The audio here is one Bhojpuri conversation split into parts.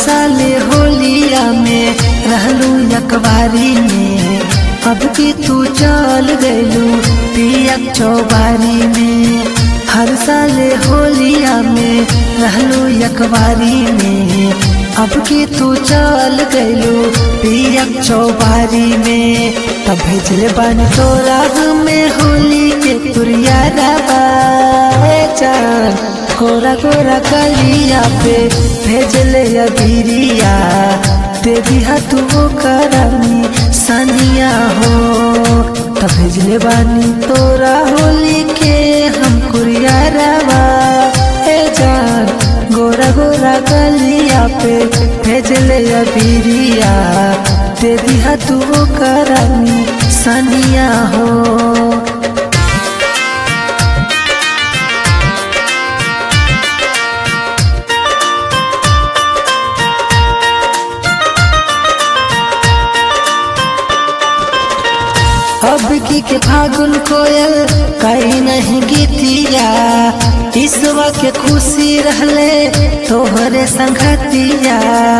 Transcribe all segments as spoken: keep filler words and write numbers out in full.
साल होलिया में रहलू यकबारी में, अब की तू चल गलू पिया चौबारी में। हर साल होलिया में रहलू यकबारी में, अब की तू चल गलू पिया चौबारी में। तब भेजले बानी तोरा में होली के तुरिया चान, कोरा कोरा कलिया पे भेजले अबीरिया, दे दिहा तू करनी सनिया हो। तब भेजले बानी तोरा होली के हम कुरिया रवा ए जान, गोरा गोरा कलिया पे भेजले अबीरिया, दे दिहा तू करनी सनिया हो। अब की के फागुन कोयल कहीं नहीं गीतिया, ईसवा के खुशी रहले तोहरे संगतिया।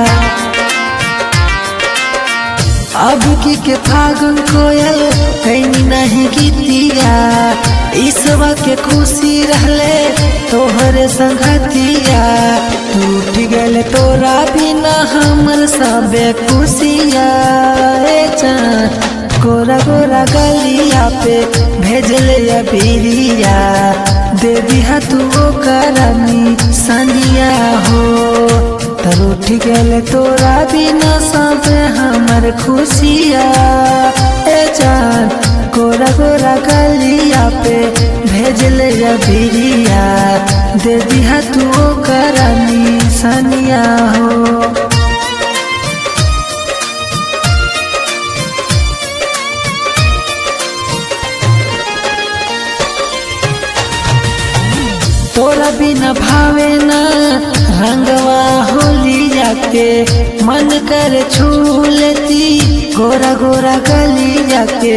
अब की के फागुन कोयल कहीं नहीं गीतिया, ईसवा के खुशी रहले तोहरे संगतिया। टूट गल तोरा बिना हमर सबे खुशिया ए जान, गोरा गोरा गलिया पे भेजले अबीरिया, दे दिहा तू करनी सनिया हो। तरूठ गल तोरा बिना सब हमर खुशिया ए जान, गोरा गोरा गलिया पे भेजले अबीरिया, दे दिहा तू करनी सनिया हो। तोरा बिना भावे ना रंगवा होलिया के, मन कर छू लेती गोरा गोरा गलिया के।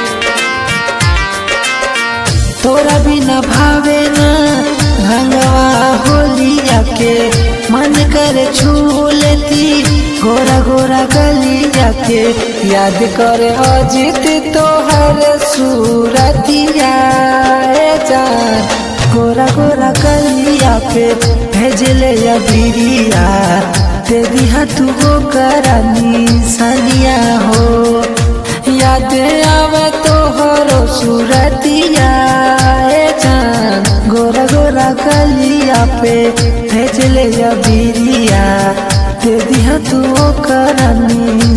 तोरा बिना भावे ना रंगवा होलिया के, मन कर छू लेती गोरा गोरा गलिया के। याद कर अजित तोहर सूरतिया ए जान, गोरा गोरा कलिया पे भेजले अबीरिया, दे दिहा तू करनी सनिया हो। याद आवे तोहरो सूरतिया ए जान, गोरा गोरा कलिया पे भेजले अबीरिया, दे दिहा तू करनी